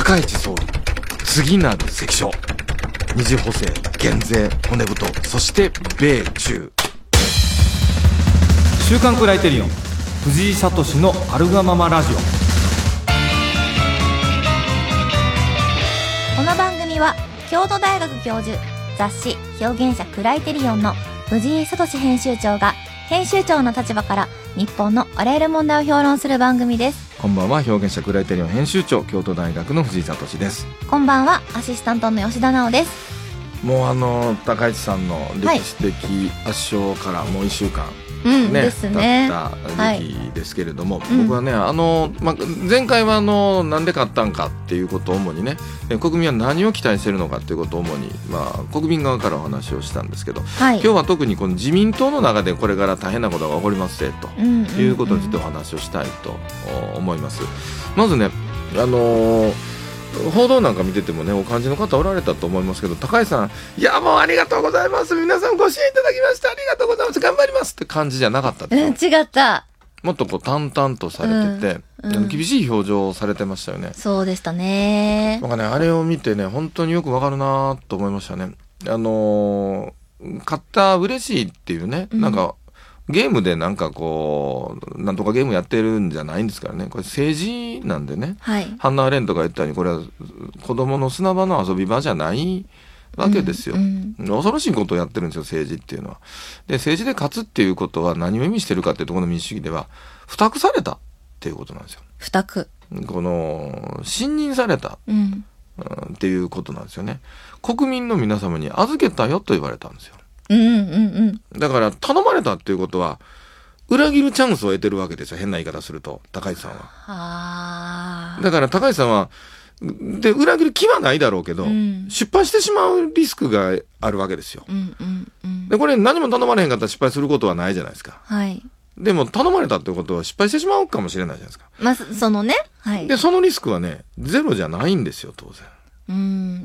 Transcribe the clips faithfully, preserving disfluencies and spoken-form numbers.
高市総理次なる関所、二次補正、減税、骨太、そして米中。 週刊クライテリオン藤井聡のあるがままラジオ。 この番組は京都大学教授、雑誌表現者クライテリオンの藤井聡編集長が編集長の立場から日本のあらゆる問題を評論する番組です。 こんばんは、表現者クライテリオン編集長、京都大学の藤井聡です。 こんばんは、アシスタントの吉田直です。 もうあの高市さんの歴史的圧勝からもういっしゅうかん、 うんね、 ですね。 経った時期ですけれども、 はい、 僕はね、あの、ま、前回はあのなんで勝ったんかっていうことを主にね、国民は何を期待しているのかっていうことを主に、まあ、国民側からお話をしたんですけど、はい、今日は特にこの自民党の中でこれから大変なことが起こりますと、うんうんうん、いうことについてお話をしたいと思います。まずね、あのー報道なんか見ててもね、お感じの方おられたと思いますけど、高市さん、いやもうありがとうございます、皆さんご支援いただきましてありがとうございます、頑張りますって感じじゃなかったですよ。うん、違った。 もっとこう淡々とされてて、うんうん、厳しい表情をされてましたよね。 そうでしたね。 なんかね、あれを見てね、本当によくわかるなと思いましたね。あのー、勝った嬉しいっていうね、うん、なんかゲームでなんかこうなんとかゲームやってるんじゃないんですからね、これ政治なんでね、はい、ハンナ・アレントが言ったようにこれは子供の砂場の遊び場じゃないわけですよ、うんうん、恐ろしいことをやってるんですよ、政治っていうのは。で、政治で勝つっていうことは何を意味してるかっていうところの民主主義では付託されたっていうことなんですよ。 付託、 この信任された、うんうん、っていうことなんですよね。国民の皆様に預けたよと言われたんですよ。 うんうんうんうん、 だから頼まれたっていうことは裏切るチャンスを得てるわけですよ、変な言い方すると高市さんは。 あ、 だから高市さんはで裏切る気はないだろうけど、うん、失敗してしまうリスクがあるわけですよ、うんうんうん、でこれ何も頼まれへんかったら失敗することはないじゃないですか、はい、でも頼まれたってことは失敗してしまうかもしれないじゃないですか、 まあ、そのね、はい、 でそのリスクはねゼロじゃないんですよ、当然。 うん、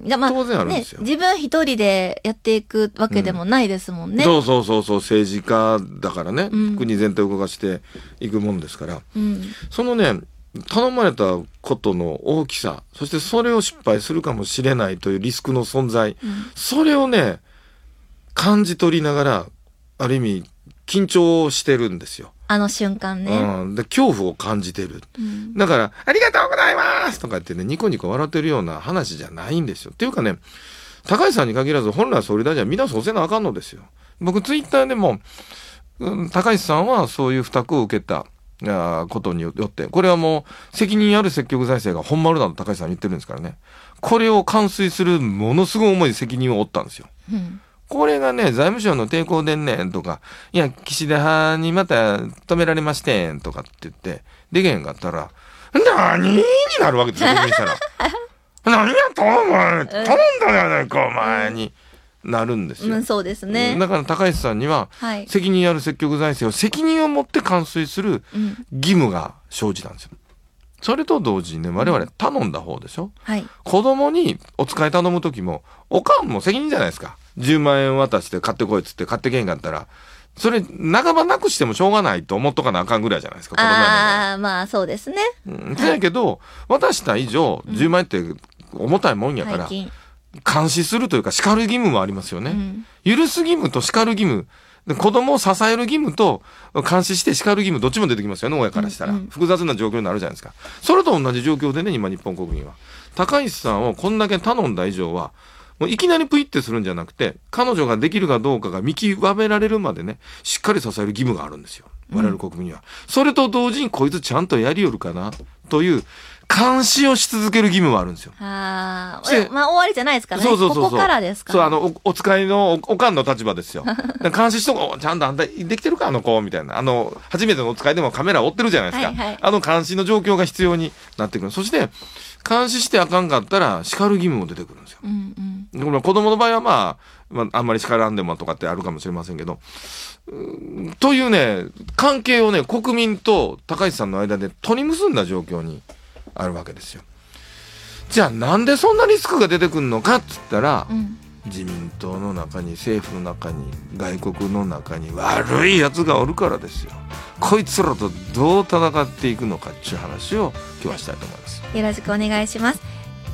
いや、まあ、 当然あるんですよ、 ね、自分一人でやっていくわけでもないですもんね、 うん、そうそうそうそう、政治家だからね、うん、国全体を動かしていくもんですから、うん、そのね頼まれたことの大きさ、そしてそれを失敗するかもしれないというリスクの存在、うん、それをね感じ取りながらある意味緊張してるんですよ、 あの瞬間ね、 うん、で恐怖を感じてる、うん、だからありがとうございますとか言ってねニコニコ笑ってるような話じゃないんですよ。っていうかね、高市さんに限らず本来総理大臣はみんなそうせなあかんのですよ。僕ツイッターでも、うん、高市さんはそういう負託を受けたことによってこれはもう責任ある積極財政が本丸だと高市さん言ってるんですからね、これを完遂するものすごい重い責任を負ったんですよ、うん、これがね財務省の抵抗でんねんとか、いや岸田派にまた止められましてんとかって言ってでけへんかったら何になるわけですよ、国民したら何やとお前頼んだやないかお前に、うん、なるんですよ、 うん、そうですね。 だから高市さんには、はい、責任ある積極財政を責任を持って完遂する義務が生じたんですよ、うん、それと同時にね我々頼んだ方でしょ、はい、子供にお使い頼む時もおかんも責任じゃないですか。じゅうまんえん渡して買ってこいっつって買ってけへんかったらそれ半ばなくしてもしょうがないと思っとかなあかんぐらいじゃないですか、子供やねんから。 ああ、まあそうですね、 うん、そやけど渡した以上じゅうまんえんって重たいもんやから、うん監視するというか叱る義務もありますよね、うん、許す義務と叱る義務で、子供を支える義務と監視して叱る義務どっちも出てきますよね、親からしたら、うんうん、複雑な状況になるじゃないですか。それと同じ状況でね今日本国民は高市さんをこんだけ頼んだ以上はもういきなりプイってするんじゃなくて彼女ができるかどうかが見極められるまでねしっかり支える義務があるんですよ、我々国民には、うん、それと同時にこいつちゃんとやりよるかなという監視をし続ける義務もあるんですよ。 ああ、まあ終わりじゃないですかね。 そうそうそうそう、 ここからですか、 そう、あの お, お使いの お, おかんの立場ですよ。監視しとこちゃんとあんたできてるかあの子みたいな、あの初めてのお使いでもカメラ追ってるじゃないですか、はいはい、あの監視の状況が必要になってくる。そして監視してあかんかったら叱る義務も出てくるんですよ、うんうん、これ子供の場合は、まあ、まああんまり叱らんでもとかってあるかもしれませんけど、というね関係をね国民と高市さんの間で取り結んだ状況にあるわけですよ。じゃあなんでそんなリスクが出てくるのかっつったら、うん、自民党の中に政府の中に外国の中に悪いやつがおるからですよ。こいつらとどう戦っていくのかっていう話を今日はしたいと思います。 よろしくお願いします。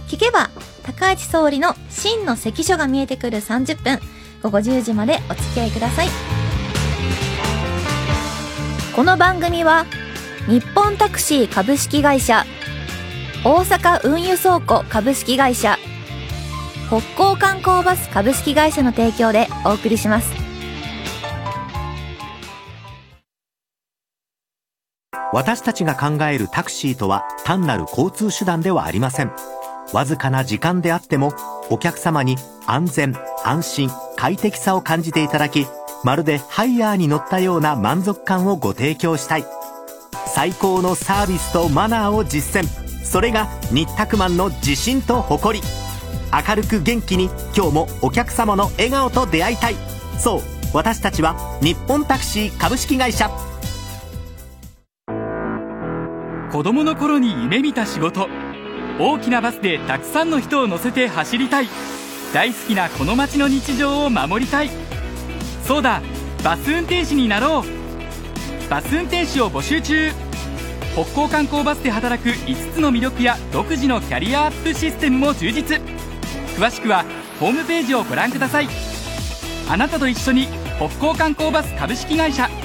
聞けば高市総理の真の関所が見えてくるさんじゅっぷん、ごごじゅうじまでお付き合いください。この番組は日本タクシー株式会社、大阪運輸倉庫株式会社、北港観光バス株式会社の提供でお送りします。 私たちが考えるタクシーとは単なる交通手段ではありません。わずかな時間であってもお客様に安全、安心、快適さを感じていただき、まるでハイヤーに乗ったような満足感をご提供したい。最高のサービスとマナーを実践、それが日卓マンの自信と誇り。明るく元気に今日もお客様の笑顔と出会いたい。そう、私たちは日本タクシー株式会社。 子供の頃に夢見た仕事、大きなバスでたくさんの人を乗せて走りたい。大好きなこの街の日常を守りたい。そうだ、バス運転士になろう。バス運転士を募集中。北港観光バスで働くいつつの魅力や独自のキャリアアップシステムも充実。詳しくはホームページをご覧ください。あなたと一緒に北港観光バス株式会社。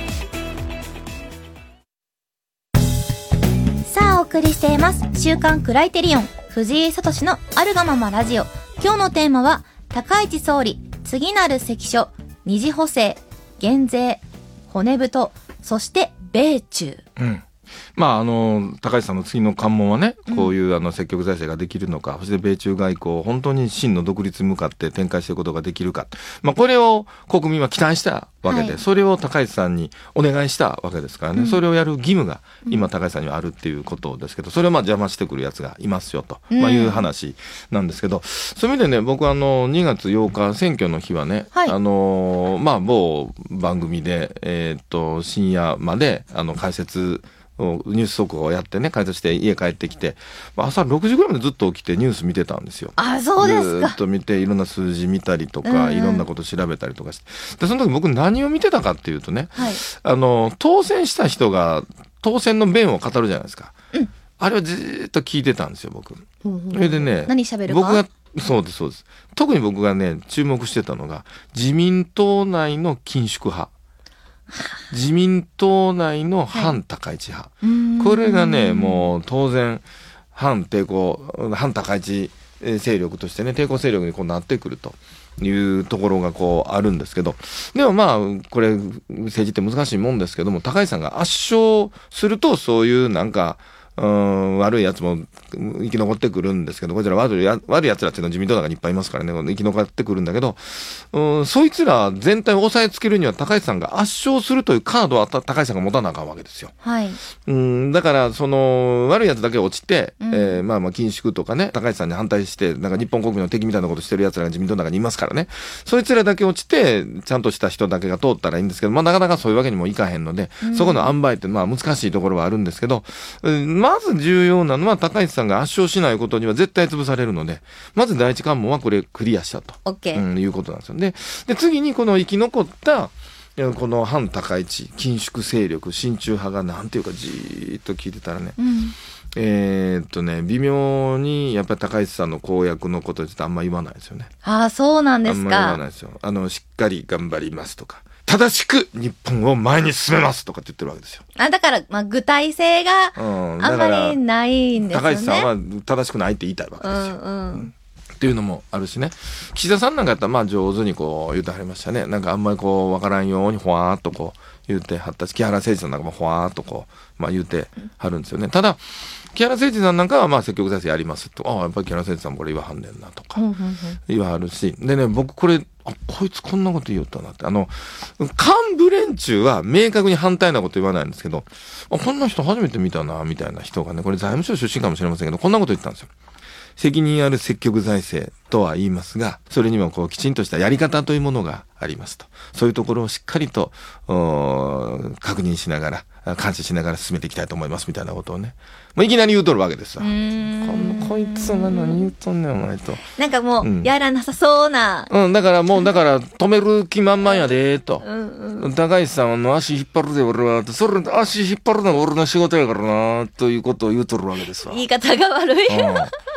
さあお送りしています週刊クライテリオン藤井聡のあるがままラジオ。今日のテーマは高市総理次なる関所、二次補正、減税、骨太、そして米中。 うん。まあ、あの、高市さんの次の関門はね、こういうあの積極財政ができるのか、うん、そして米中外交、本当に真の独立に向かって展開していくことができるか。まあ、これを国民は期待したわけで、はい、それを高市さんにお願いしたわけですからね、うん、それをやる義務が今高市さんにはあるっていうことですけど、それをまあ邪魔してくるやつがいますよと、まあ、いう話なんですけど、うん、そういう意味でね、僕はあの、にがつようか選挙の日はね、はい、あの、まあ、某番組で、えーっと、深夜まで、あの、解説、ニュース速報をやってね、解説して家帰ってきて、朝ろくじぐらいまでずっと起きてニュース見てたんですよ。 あ、そうですか。 ずっと見ていろんな数字見たりとか、うんうん、いろんなこと調べたりとかして。で、その時僕何を見てたかっていうとね、はい、あの、当選した人が当選の弁を語るじゃないですか。うん、あれをずーっと聞いてたんですよ、僕。うんうん、それでね、 何喋るか僕が、そうです、そうです。特に僕がね、注目してたのが、自民党内の緊縮派。自民党内の反高市派、はい、これがねもう当然反抵抗反高市勢力としてね抵抗勢力にこうなってくるというところがこうあるんですけど、でもまあこれ政治って難しいもんですけども、高市さんが圧勝するとそういうなんかうーん悪いやつも生き残ってくるんですけど、こちら悪いや悪いやつらっていうのは自民党の中にいっぱいいますからね、生き残ってくるんだけど、うんそいつら全体を抑えつけるには高市さんが圧勝するというカードは高市さんが持たなあかんわけですよ。 はい。 うんだからその悪いやつだけ落ちて、うん、えー、まあまあ緊縮とかね、高市さんに反対してなんか日本国民の敵みたいなことしてるやつらが自民党の中にいますからね、そいつらだけ落ちてちゃんとした人だけが通ったらいいんですけど、まあなかなかそういうわけにもいかへんので、うん、そこの塩梅ってまあ難しいところはあるんですけど、うんまず重要なのは高市さんが圧勝しないことには絶対潰されるので、まず第一関門はこれクリアしたと、 OK うん、いうことなんですよ。で、で次にこの生き残ったこの反高市緊縮勢力親中派がなんていうかじーっと聞いてたらね、うん、えー、っとね微妙にやっぱり高市さんの公約のことについてあんま言わないですよね。 ああそうなんですか。 あんま言わないですよ。あのしっかり頑張りますとか、正しく日本を前に進めますとかって言ってるわけですよ。 あ、だから、まあ、具体性があんまりないんですよね。 高市さんは正しくないって言いたいわけですよ。うんうんうん、っていうのもあるしね。岸田さんなんかやったらまあ上手にこう言ってはりましたね。なんかあんまりこうわからんようにほわーっとこう言ってはったし、木原誠二さんなんかもほわーっとこう、まあ言ってはるんですよね。ただ、木原誠二さんなんかはまあ積極財政やりますと、ああやっぱり木原誠二さんもこれ言わはんねんなとか言わはるし、でね僕これあこいつこんなこと言おったなって、あの幹部連中は明確に反対なこと言わないんですけど、あこんな人初めて見たなみたいな人がね、これ財務省出身かもしれませんけどこんなこと言ったんですよ。責任ある積極財政とは言いますが、それにもこうきちんとしたやり方というものがありますと、そういうところをしっかりと確認しながら監視しながら進めていきたいと思いますみたいなことをね、もういきなり言うとるわけですわ。このこいつが何言うとんねんお前と、 なんかもう、うん、やらなさそうな、 うん、だからもうだから止める気満々やでと、うんうん、高市さんの足引っ張るで俺は、それ足引っ張るのが俺の仕事やからなということを言うとるわけですわ。 言い方が悪い、 うん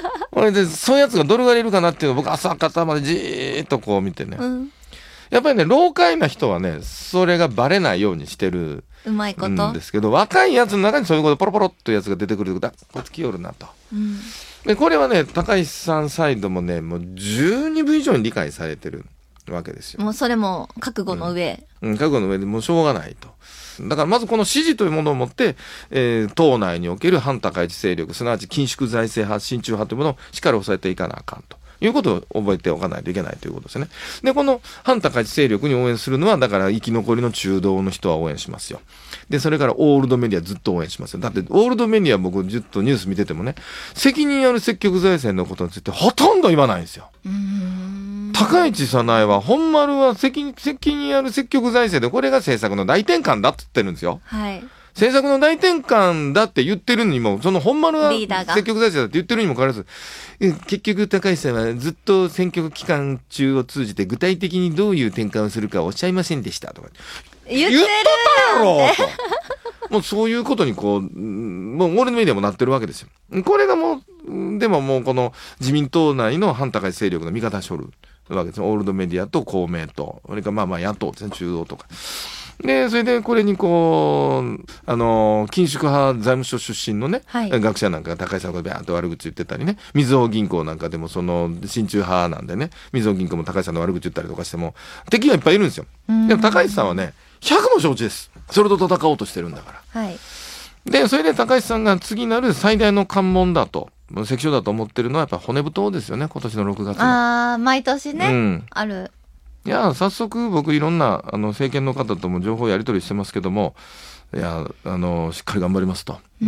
れで、そういうやつがどれぐらいいるかなっていうのを僕朝方までじーっとこう見てね。うん、やっぱりね、老快な人はね、それがバレないようにしてるうまいことんですけど、若いやつの中にそういうことポロポロっというやつが出てくると、だこいつ来よるなと。うん、で、これはね、高石さんサイドもね、もう十二分以上に理解されてるわけですよ。 もうそれも覚悟の上。 うん、うん、覚悟の上でもうしょうがないと。だからまずこの支持というものを持って、えー、党内における反高市勢力、すなわち緊縮財政派、親中派というものをしっかり抑えていかなあかんということを覚えておかないといけないということですね。で、この反高市勢力に応援するのは、だから生き残りの中道の人は応援しますよ。で、それからオールドメディアずっと応援しますよ。だってオールドメディア僕ずっとニュース見ててもね、責任ある積極財政のことについてほとんど言わないんですよ。うーん、高市早苗は本丸は責任、責任ある積極財政でこれが政策の大転換だって言ってるんですよ。 はい。 政策の大転換だって言ってるにも、その本丸は積極財政だって言ってるにもかかわらず、結局高市さんはずっと選挙期間中を通じて具体的にどういう転換をするかおっしゃいませんでしたとか。 言ってるやろと。もうそういうことにこう、もうオールドメディアもなってるわけですよ。これがもう、でももうこの自民党内の反高市勢力の味方しょるわけですよ。オールドメディアと公明党、それからまあまあ野党ですね、中道とか。で、それでこれにこう、あの、緊縮派財務省出身のね、はい、学者なんかが高市さんのことビャーンと悪口言ってたりね、みずほ銀行なんかでもその、親中派なんでね、みずほ銀行も高市さんの悪口言ったりとかしても、敵がいっぱいいるんですよ。でも高市さんはね、ひゃくも承知です。それと戦おうとしてるんだから。はい。で、それで高市さんが次なる最大の関門だと、関所だと思ってるのはやっぱ骨太ですよね、今年のろくがつの。 ああ、毎年ね、うん、ある。 いや、早速僕いろんなあの政権の方とも情報やり取りしてますけども、いや、あの、しっかり頑張りますと。うん、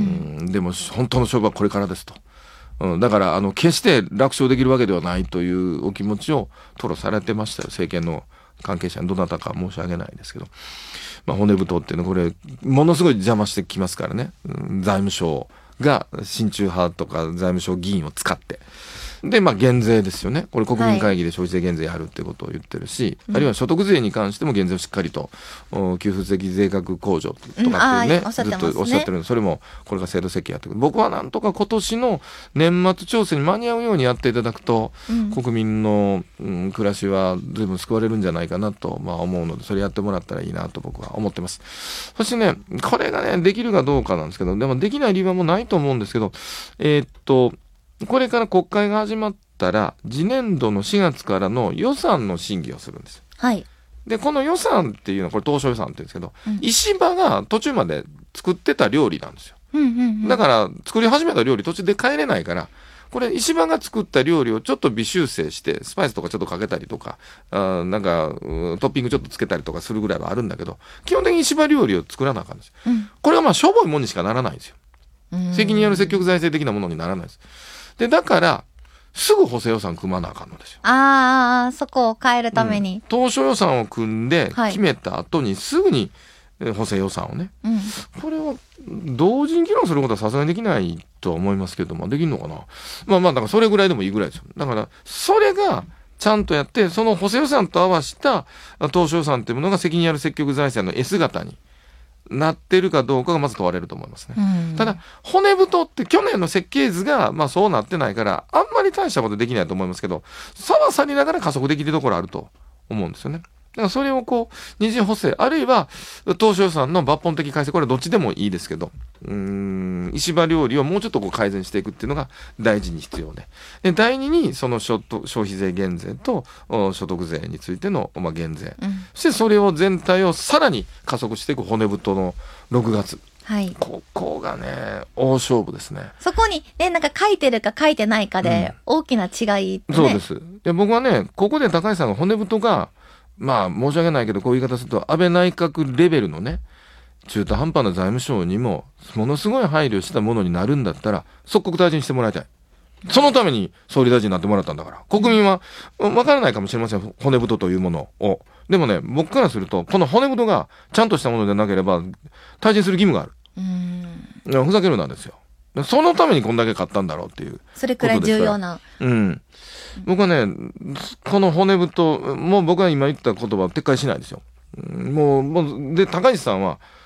でも本当の勝負はこれからですと。うん、だからあの決して楽勝できるわけではないというお気持ちを吐露されてましたよ、政権の関係者にどなたか申し上げないですけど、まあ、骨太っていうのはこれものすごい邪魔してきますからね、うん、財務省が親中派とか財務省議員を使ってで、まあ、減税ですよね。これ国民会議で消費税減税やるってことを言ってるし、はい、あるいは所得税に関しても減税をしっかりと、うん、給付的税額控除とかっていうね、うん、ずっとおっしゃってるので、それもこれが制度設計やってくる。僕はなんとか今年の年末調整に間に合うようにやっていただくと、うん、国民の、うん、暮らしは随分救われるんじゃないかなと、まあ、思うので、それやってもらったらいいなと僕は思ってます。そしてね、これがね、できるかどうかなんですけど、でもできない理由はもうないと思うんですけど、えー、っと、これから国会が始まったら、次年度のしがつからの予算の審議をするんです。 はい。 で、この予算っていうのは、これ当初予算って言うんですけど、うん、石破が途中まで作ってた料理なんですよ。うんうんうん、だから、作り始めた料理途中で帰れないから、これ石破が作った料理をちょっと微修正して、スパイスとかちょっとかけたりとか、あなんか、トッピングちょっとつけたりとかするぐらいはあるんだけど、基本的に石破料理を作らなあかんですよ。うん、これはまあ、しょぼいもんにしかならないんですよ。責任ある積極財政的なものにならないです。で、だから、すぐ補正予算組まなあかんのですよ。 ああ、そこを変えるために。 うん、当初予算を組んで、決めた後にすぐに補正予算をね。うん、これを同時に議論することはさすがにできないとは思いますけども、できるのかな。まあまあ、だからそれぐらいでもいいぐらいですよ。だから、それが、ちゃんとやって、その補正予算と合わせた当初予算っていうものが責任ある積極財政の S 型になってるかどうかがまず問われると思いますね。うん、ただ、骨太って去年の設計図が、まあそうなってないから、あんまり大したことできないと思いますけど、さはさりながら加速できるところあると思うんですよね。だからそれをこう、二次補正、あるいは、当初予算の抜本的改正、これはどっちでもいいですけど、うーん、石破料理をもうちょっとこう改善していくっていうのが大事に必要で。で、第二に、その消費税減税と所得税についての、まあ、減税、うん。そしてそれを全体をさらに加速していく骨太のろくがつ。はい。ここがね、大勝負ですね。 そこにね、なんか書いてるか書いてないかで、大きな違い、ね、 うん、そうです。で、僕はね、ここで高市さんが骨太が、まあ、申し訳ないけど、こういう言い方すると、安倍内閣レベルのね、中途半端な財務省にも、ものすごい配慮したものになるんだったら、即刻大臣してもらいたい。そのために総理大臣になってもらったんだから。国民は、わからないかもしれません。骨太というものを。でもね、僕からすると、この骨太がちゃんとしたものでなければ、退陣する義務がある。うーん。ふざけるなんですよ。そのためにこんだけ買ったんだろうっていう。 それくらい重要な。 うん。僕はね、この骨太、もう僕が今言った言葉を撤回しないですよ。もう、もう、で、高市さんは、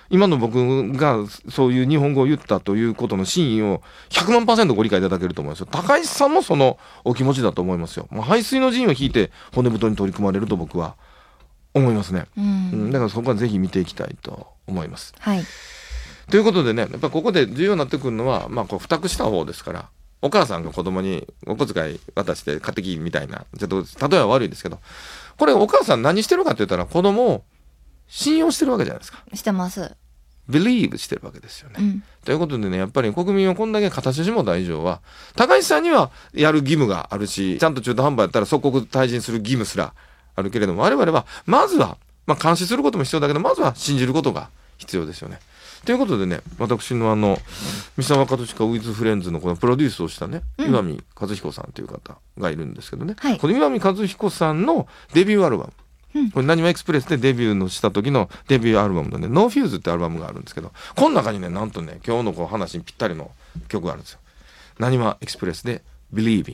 今の僕がそういう日本語を言ったということの真意をひゃくまんパーセントご理解いただけると思いますよ。高石さんもそのお気持ちだと思いますよ。もう背水の陣を引いて骨太に取り組まれると僕は思いますね。うん、うん、だからそこはぜひ見ていきたいと思います。 はい。ということでね、やっぱここで重要になってくるのは、まあこう付託した方ですから、お母さんが子供にお小遣い渡して買ってきみたいな、ちょっと例えは悪いですけど、これお母さん何してるかって言ったら子供を信用してるわけじゃないですか。 してます。 believe してるわけですよね、うん、ということでね、やっぱり国民をこんだけ形しもた以上は、高市さんにはやる義務があるし、ちゃんと中途半端やったら即刻退陣する義務すらあるけれども、我々はまずは、まあ監視することも必要だけど、まずは信じることが必要ですよね。ということでね、私のあの三沢和親ウィズフレンズのこのプロデュースをしたね、うん、岩見和彦さんという方がいるんですけどね、はい、この岩見和彦さんのデビューアルバム、うん、これなにわエクスプレスでデビューのした時のデビューアルバムのね、ノーフューズってアルバムがあるんですけど、この中にね、なんとね、今日のこう話にぴったりの曲があるんですよ。なにわエクスプレスで Believing。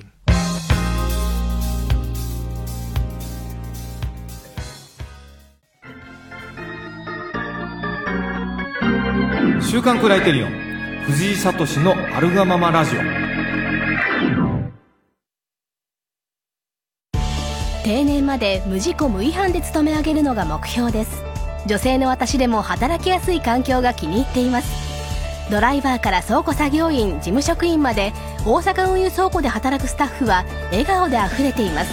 週刊クライテリオン藤井聡のアルガママラジオ。 定年まで無事故無違反で勤め上げるのが目標です。女性の私でも働きやすい環境が気に入っています。ドライバーから倉庫作業員、事務職員まで大阪運輸倉庫で働くスタッフは笑顔であふれています。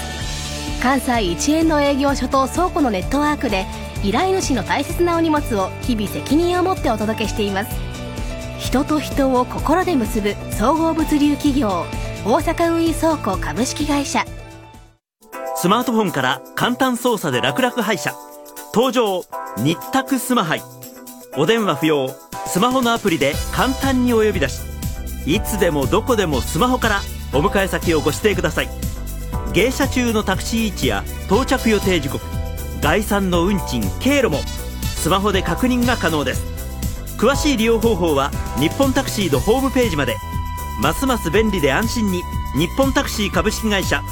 関西一円の営業所と倉庫のネットワークで依頼主の大切なお荷物を日々責任を持ってお届けしています。人と人を心で結ぶ総合物流企業、大阪運輸倉庫株式会社。 スマートフォンから簡単操作で楽々配車、登場日宅スマハイ。お電話不要、スマホのアプリで簡単にお呼び出し、いつでもどこでもスマホからお迎え先をご指定ください。迎車中のタクシー位置や到着予定時刻、概算の運賃、経路もスマホで確認が可能です。詳しい利用方法は日本タクシーのホームページまで。ますます便利で安心に、日本タクシー株式会社。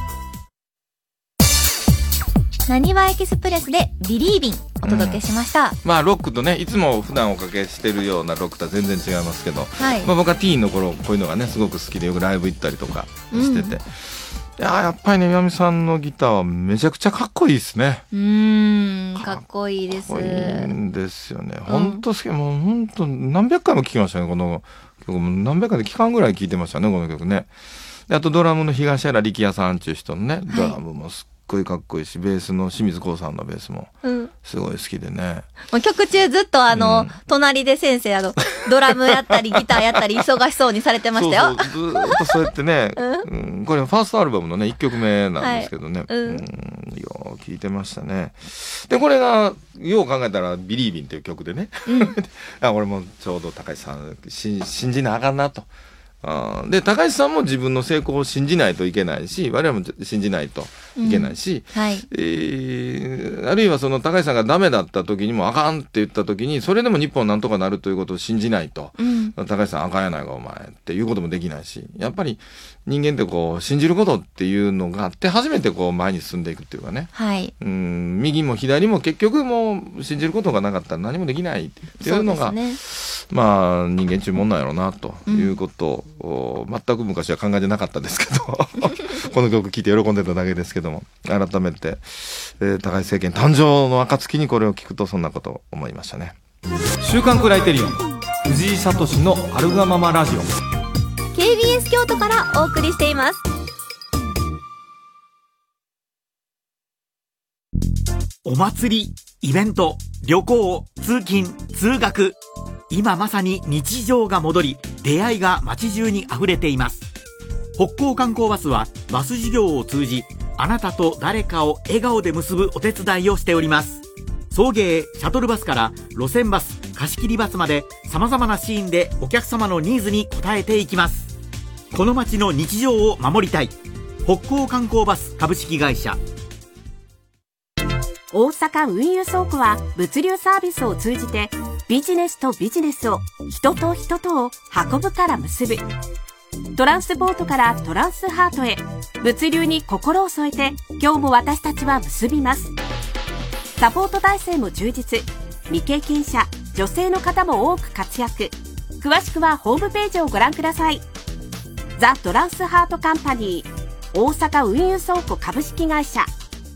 なにわエキスプレスでビリービンお届けしました、うん、 まあロックとね、いつも普段おかけしてるようなロックとは全然違いますけど、はい、まあ、僕はティーンの頃こういうのがねすごく好きで、よくライブ行ったりとかしてて、うん、いややっぱりね、岩見さんのギターはめちゃくちゃかっこいいですね。 うーん、かっこいいです。かっこいいんですよね。本当好き、もう本当何百回も聴きましたね、この曲。も何百回で期間ぐらい聴いてましたね、この曲ね。であとドラムの東原力也さんっていう人のね、ドラムもすっごいかっこいいし、ベースの清水光さんのベースもすごい好きでね、 うん、曲中ずっとあの、うん、隣で先生あのドラムやったりギターやったり忙しそうにされてましたよ。 そうそう、ずっとそうやってね、うんうん、これファーストアルバムのねいっきょくめなんですけどね、はい、うん、よう聴いてましたね。でこれがよう考えたらビリービンっていう曲でね、うん、あ俺もちょうど高橋さん信じなあかんなと。あで高橋さんも自分の成功を信じないといけないし、我々も信じないといけないし、うん、はい、えー、あるいはその高橋さんがダメだった時にもあかんって言った時に、それでも日本なんとかなるということを信じないと、うん、高橋さんあかんやないかお前っていうこともできないし、やっぱり人間ってこう信じることっていうのがあって初めてこう前に進んでいくっていうかね、はい、うん、右も左も結局もう信じることがなかったら何もできないっていうのが、そうですね、まあ人間中もんなんやろうなということを、うん、全く昔は考えてなかったですけどこの曲聴いて喜んでただけですけども、改めて、えー、高橋政権誕生の暁にこれを聞くとそんなことを思いましたね。 週刊クライテリオン藤井聡のアルガママラジオケービーエス 京都からお送りしています。 お祭り、イベント、旅行、通勤、通学、今まさに日常が戻り、出会いが街中にあふれています。北高観光バスはバス事業を通じ、あなたと誰かを笑顔で結ぶお手伝いをしております。送迎、シャトルバスから路線バス、貸し切りバスまで様々なシーンでお客様のニーズに応えていきます。この街の日常を守りたい。北高観光バス株式会社。 大阪運輸倉庫は物流サービスを通じてビジネスとビジネスを、人と人とを運ぶから結ぶ。トランスポートからトランスハートへ、物流に心を添えて今日も私たちは結びます。サポート体制も充実。未経験者、 女性の方も多く活躍。詳しくはホームページをご覧ください。ザ・トランスハートカンパニー大阪運輸倉庫株式会社。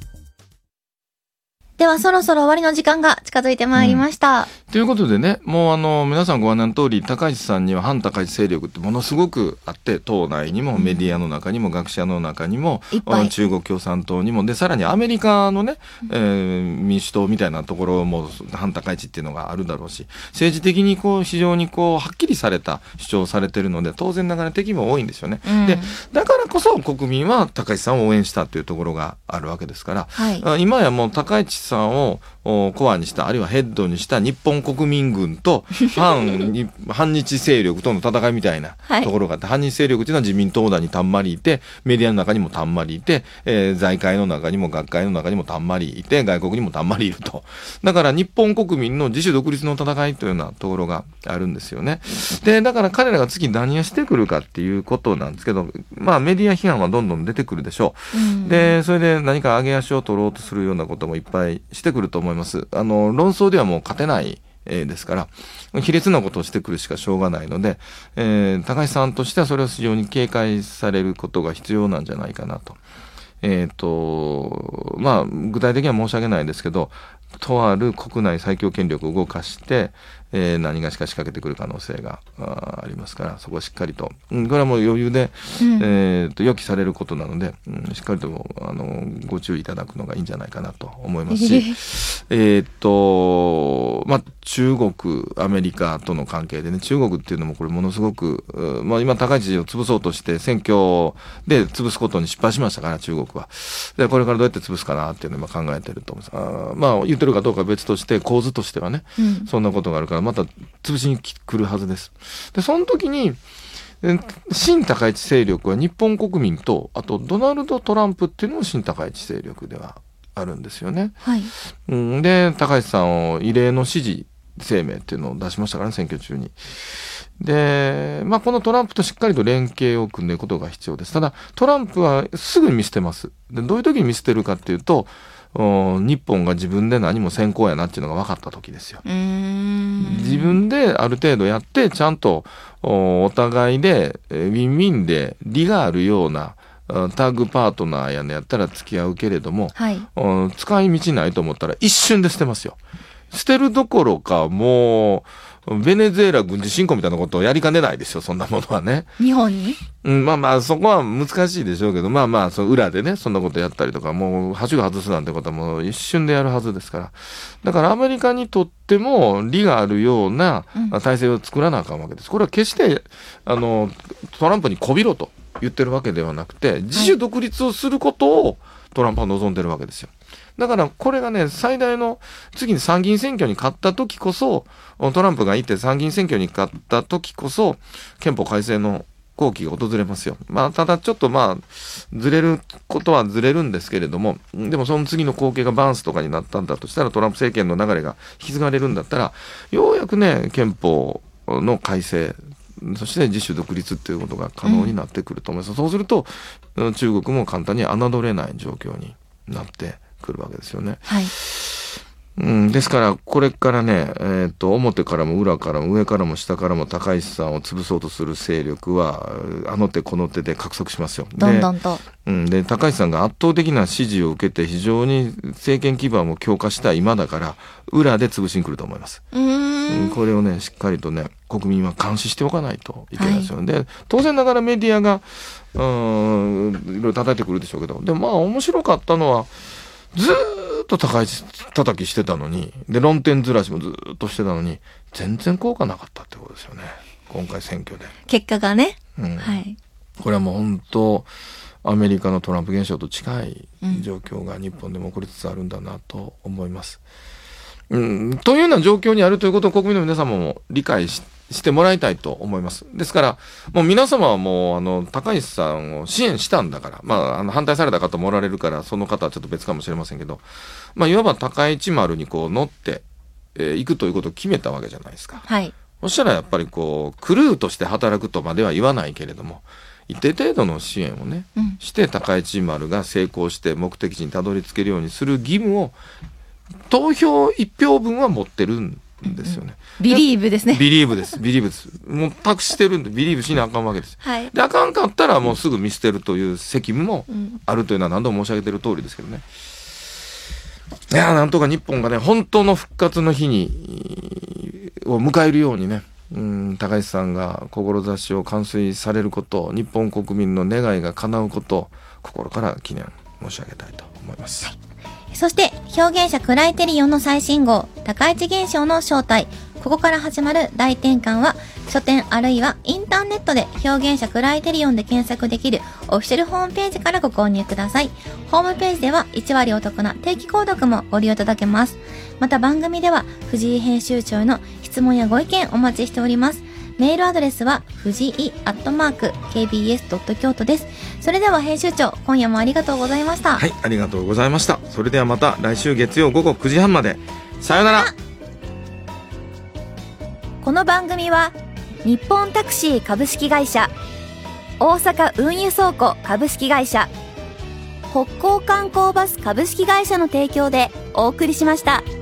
ではそろそろ終わりの時間が近づいてまいりました。 うん、ということでね、もうあの、皆さんご案内の通り、高市さんには反高市勢力ってものすごくあって、党内にもメディアの中にも学者の中にも、うん、中国共産党にも、で、さらにアメリカのね、えー、民主党みたいなところも反高市っていうのがあるだろうし、政治的にこう、非常にこう、はっきりされた主張されてるので、当然ながら敵も多いんですよね。うん、で、だからこそ国民は高市さんを応援したというところがあるわけですから、はい、今やもう高市さんをコアにした、あるいはヘッドにした日本国民軍と反, 反日勢力との戦いみたいなところがあって、はい、反日勢力というのは自民党内にたんまりいて、メディアの中にもたんまりいて、えー、財界の中にも学会の中にもたんまりいて、外国にもたんまりいると。だから日本国民の自主独立の戦いというようなところがあるんですよね。で、だから彼らが次何をしてくるかっていうことなんですけど、まあメディア批判はどんどん出てくるでしょう。うん、で、それで何か上げ足を取ろうとするようなこともいっぱいしてくると思います。あの、論争ではもう勝てない、えー、ですから、卑劣なことをしてくるしかしょうがないので、えー、高橋さんとしてはそれを非常に警戒されることが必要なんじゃないかなと。えっと、まあ、具体的には申し訳ないですけど、とある国内最強権力を動かして、えー、何がしか仕掛けてくる可能性が あ, ありますから、そこはしっかりと、うん、これはもう余裕で、うん、えー、と予期されることなので、うん、しっかりとあのご注意いただくのがいいんじゃないかなと思いますし、えっと、まあ、中国、アメリカとの関係でね、中国っていうのもこれものすごく、まあ、今高市を潰そうとして選挙で潰すことに失敗しましたから、中国は。で、これからどうやって潰すかなっていうのを今考えてると思います。あ、まあ、言ってるかどうかは別として、構図としてはね、うん、そんなことがあるから、また潰しに来るはずです。で、その時に、親高市勢力は日本国民と、あとドナルド・トランプっていうのも親高市勢力ではあるんですよね。はい。うん、で、高市さんを異例の支持声明っていうのを出しましたからね、選挙中に。で、まあ、このトランプとしっかりと連携を組んでいくことが必要です。ただ、トランプはすぐに見捨てます。で、どういう時に見捨てるかっていうと、日本が自分で何も先行やなっていうのが分かった時ですよ。うーん、自分である程度やってちゃんとお互いでウィンウィンで利があるようなタッグパートナーやねやったら付き合うけれども、はい、使い道ないと思ったら一瞬で捨てますよ。捨てるどころかもうベネズエラ軍事侵攻みたいなことをやりかねないですよ、そんなものはね。 日本に、 うん、まあまあ、そこは難しいでしょうけど、まあまあ、その裏でね、そんなことやったりとか、もう、はしご外すなんてことはもう一瞬でやるはずですから。だからアメリカにとっても利があるような体制を作らなあかんわけです。これは決して、あの、トランプにこびろと言ってるわけではなくて、自主独立をすることをトランプは望んでるわけですよ。だからこれがね、最大の次に参議院選挙に勝った時こそ、トランプがいて参議院選挙に勝った時こそ、憲法改正の好機が訪れますよ。まあ、ただちょっとまあ、ずれることはずれるんですけれども、でもその次の後継がバーンスとかになったんだとしたら、トランプ政権の流れが引き継がれるんだったら、ようやくね、憲法の改正、そして自主独立っていうことが可能になってくると思います。うん、そうすると、中国も簡単に侮れない状況になってくるわけですよね。はい。うん、ですから、これからね、えっと、表からも裏からも上からも下からも高市さんを潰そうとする勢力は、あの手この手で獲得しますよ。 どんどんと。 うん、で、高市さんが圧倒的な支持を受けて非常に政権基盤を強化した今だから、裏で潰しに来ると思います。うーん、これをね、しっかりとね、国民は監視しておかないといけないですよね。はい、で、当然ながらメディアが、うーん、いろいろ叩いてくるでしょうけど、でもまあ面白かったのは、ずーっと高市叩きしてたのに、で、論点ずらしもずーっとしてたのに、全然効果なかったってことですよね。今回選挙で。 結果がね。 うん。 はい。 これはもう本当、アメリカのトランプ現象と近い状況が日本でも起こりつつあるんだなと思います。うん、というような状況にあるということを国民の皆様も理解し、してもらいたいと思います。ですから、もう皆様はもう、あの、高市さんを支援したんだから、まあ、あの、反対された方もおられるから、その方はちょっと別かもしれませんけど、まあ、いわば高市丸にこう乗って、えー、行くということを決めたわけじゃないですか。はい。そしたらやっぱりこう、クルーとして働くとまでは言わないけれども、一定程度の支援をね、うん、して高市丸が成功して目的地にたどり着けるようにする義務を、投票一票分は持ってるんんですよね。 ビリーブですね。 ビリーブです。ビリーブです。もう託してるんで、ビリーブしなあかんわけです。 はい。 で、あかんかったらもうすぐ見捨てるという責務もあるというのは何度も申し上げてる通りですけどね。いやー、なんとか日本がね、本当の復活の日に、を迎えるようにね、うん、高橋さんが志を完遂されること、日本国民の願いが叶うことを心から記念申し上げたいと思います。はい、 そして表現者クライテリオンの最新号高市現象の正体、ここから始まる大転換は書店あるいはインターネットで表現者クライテリオンで検索できるオフィシャルホームページからご購入ください。ホームページではいち割お得な定期購読もご利用いただけます。また番組では藤井編集長への質問やご意見お待ちしております。メールアドレスは藤井アットマーク ケービーエスドット京都です。それでは編集長、今夜もありがとうございました。 はい、ありがとうございました。それではまた来週月曜午後くじはんまで。さよなら。 この番組は日本タクシー株式会社、大阪運輸倉庫株式会社、北港観光バス株式会社の提供でお送りしました。